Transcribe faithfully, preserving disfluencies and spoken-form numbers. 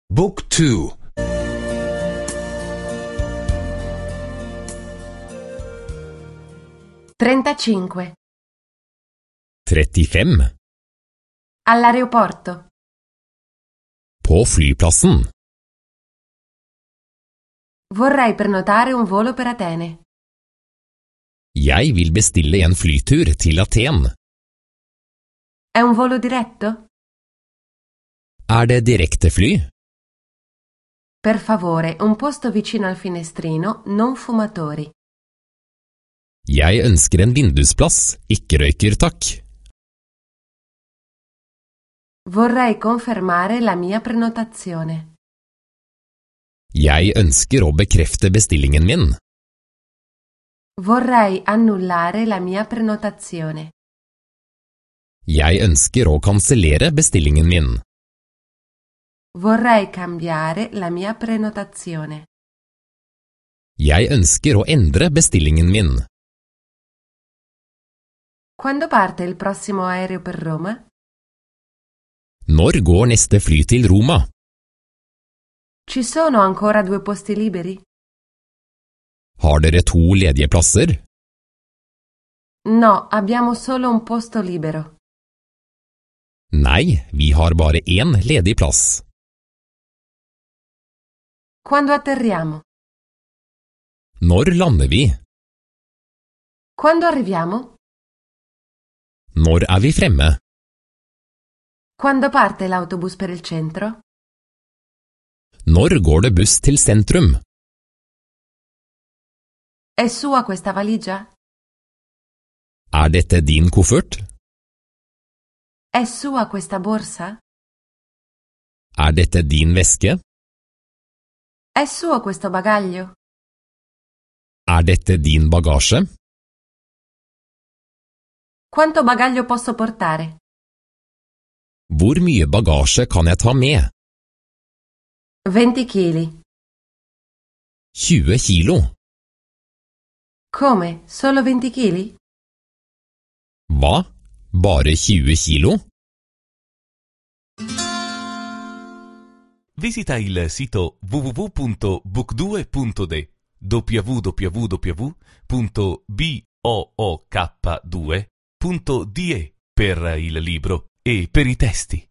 Book two. trentacinque. trettifem. All'aeroporto. På flyplassen. Vorrei prenotare un volo per Atene. Jeg vil bestille en flytur til Aten. È un volo diretto? Er det direktefly? Per favore, un posto vicino al finestrino, non fumatori. Jeg ønsker en vindusplass, ikke røyker takk. Vorrei confermare la mia prenotazione. Jeg ønsker å bekrefte bestillingen min. Vorrei annullare la mia prenotazione. Jeg ønsker å kansellere bestillingen min. Vorrei cambiare la mia prenotazione. Jeg ønsker å endre bestillingen min. Quando parte il prossimo aereo per Roma? Når går neste fly til Roma? Ci sono ancora due posti liberi? Har dere to ledige plasser? No, abbiamo solo un posto libero. Nei, vi har bare én ledig plass. Quando atterriamo? Når lander vi? Quando arriviamo? Når er vi fremme? Quando parte l'autobus per il centro? Når går det buss til sentrum? È sua questa valigia? Er dette din koffert? È sua questa borsa? Er dette din veske? È suo questo bagaglio? Er dette din bagasje? Quanto bagaglio posso portare? Hvor mye bagasje kan jeg ta med? venti chili. tjue kilo. Come? Solo venti chili? Hva? Bare tjue kilo? Visita il sito w w w punto book due punto d w w w punto book due punto d e per il libro e per i testi.